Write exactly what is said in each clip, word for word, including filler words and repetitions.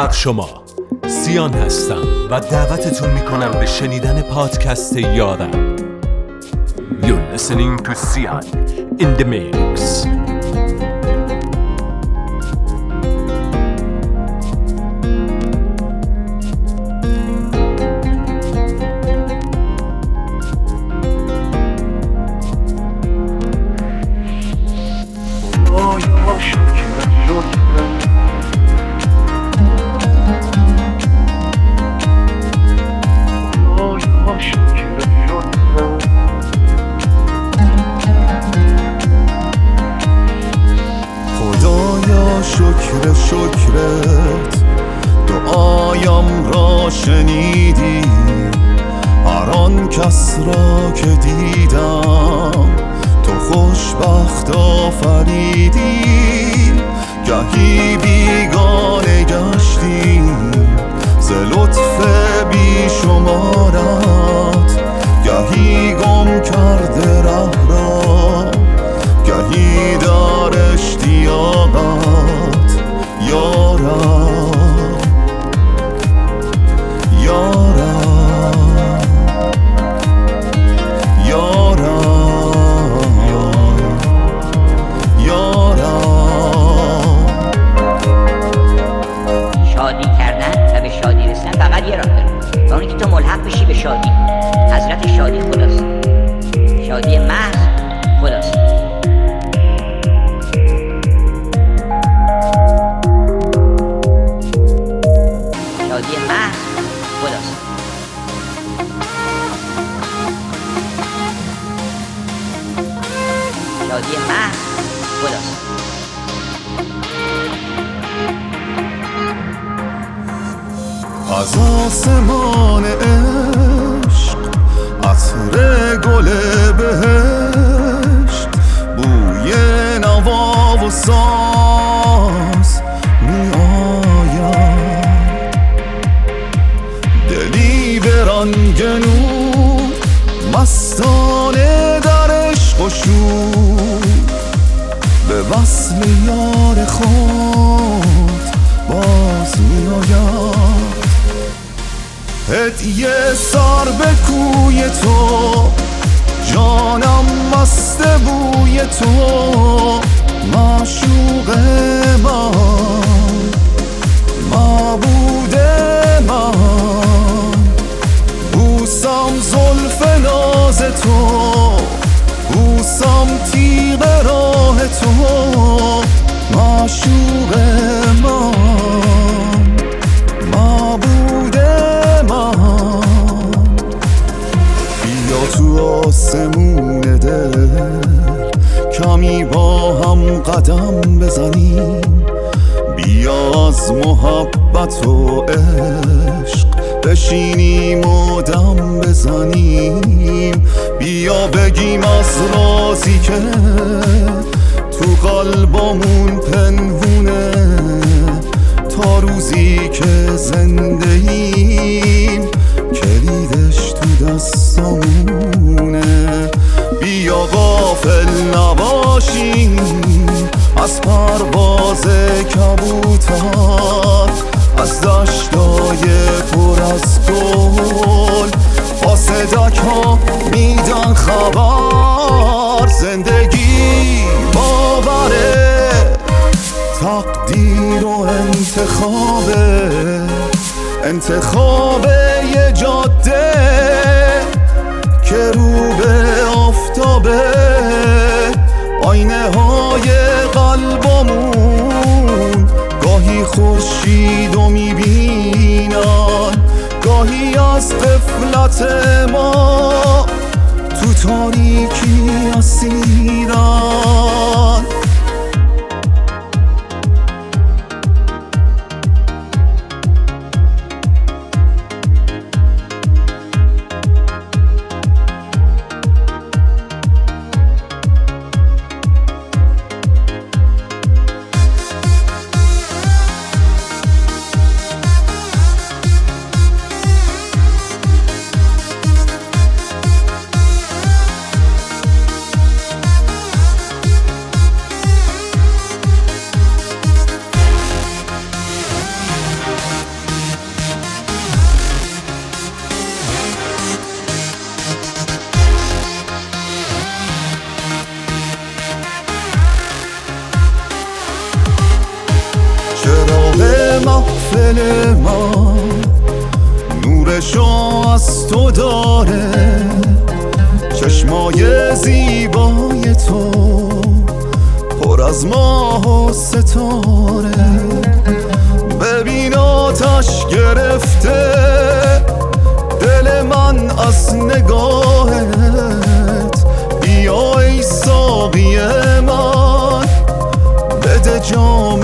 بر شما. سیان هستم و دعوتتون میکنم به شنیدن پادکست یارم. You're listening to Sian in the mix. شکر شکرت دعایم را شنیدی، هر آن کس را که دیدم تو خوشبخت آفریدی. گهی بیگانه گشتیم ز لطف بی شمارت، گهی گم کرده ره را، گهی در اشتیاقت یارم یارم یارم یارم. شادی کردن و به شادی رسیدن فقط یه راه داره، و اونی که تو ملحق بشی به شادی. حضرت شادی خداست، شادی محض خداست. شادی محض خداست. شادی محض خداست. از آسمان عشق عطر گل بهشت، بوی نوا و ساز می آید. دلی به رنگ نور مستانه در عشق و شور، به وصل یار خود باز می آید. هدیه سر به کوی تو، جانم مست بوی تو، معشوق من، معبود من. بوسم زلف ناز تو، بوسم تیغ راه تو، معشوق من، معبود من. بیا تو آسمون دل کمی با هم قدم بزنیم، بیا از محبت و عشق بشینیم و دم بزنیم. بیا بگیم از رازی که تو قلبمون پنهونه، تا روزی که زنده ایم کلیدش تو دستمونه. بیا غافل نباشیم از پرواز کبوتر، از دشتای پر از گل آسدک ها میدن خبر. زندگی باوره، تقدیر و انتخابه، انتخاب یه جاده که رو به آفتابه. آینه های قلبمون گاهی خورشیدو میبینن، گاهی از غفلت ما تو تاریکی اسیرن. غافل من نورشو از تو داره، چشمای زیبای تو پر از ماه و ستاره. ببین آتش گرفته دل من از نگاهت، بیا ای ساقی من بده جام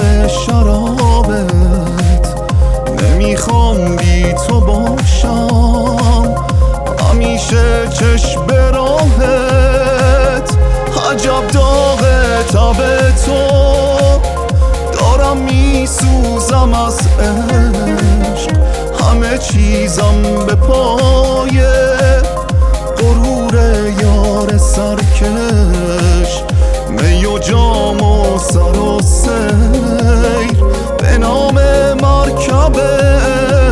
شرابت. نمیخوام بی تو باشم همیشه چشم به راهت. عجب داغ تب تو دارم میسوزم از عشق، همه چیزم به پای غرور یار سرکش. می و جام و سر و سیر به نام مرکبش.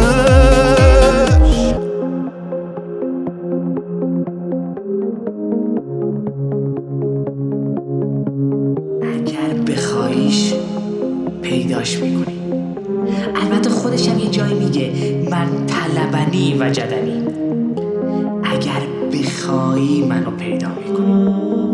اگر بخوایش پیداش میکنی. البته خودش هم یه جایی میگه من طلبنی و جدنی. اگر بخوایی منو پیدا میکنی.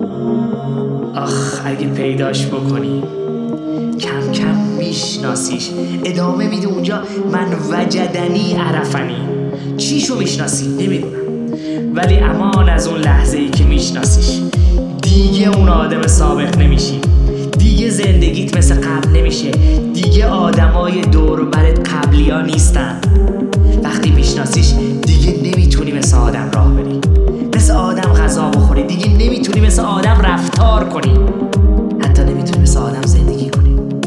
آخ اگه پیداش بکنی کم کم میشناسیش. ادامه میده اونجا من وجدنی عرفنی. چیشو میشناسی نمیدونم، ولی امان از اون لحظه ای که میشناسیش دیگه اون آدم سابق نمیشی. دیگه زندگیت مثل قبل نمیشه. دیگه آدمای دور برت قبلی ها نیستن. وقتی میشناسیش دیگه نمیتونی مثل آدم راه بری، مثل آدم غذا بخوری. دیگه نمیتونی مثل آدم رفتار کنی، حتی نمیتونی مثل آدم زندگی کنی.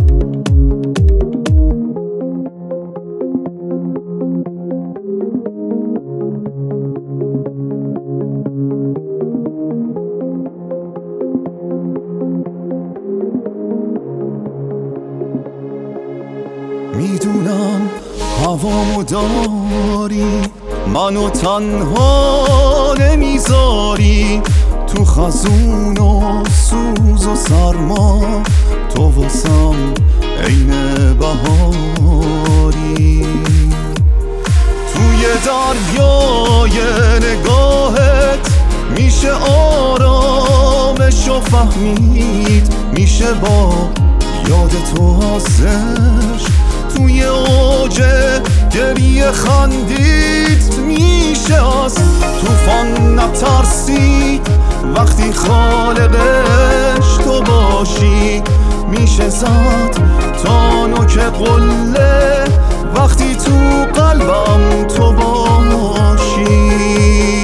میدونم هوامو داری، منو تنها نمیذاری. تو خزون و سوز و سرما تو واسم عین بهاری. توی دریای نگاهت میشه آرامشو فهمید، میشه با یاد تو آسش. توی اوج گریه خندید، میشه از توفان نترسید وقتی خالقش تو باشی. میشه زد تا نوک قله وقتی تو قلبم تو باشی.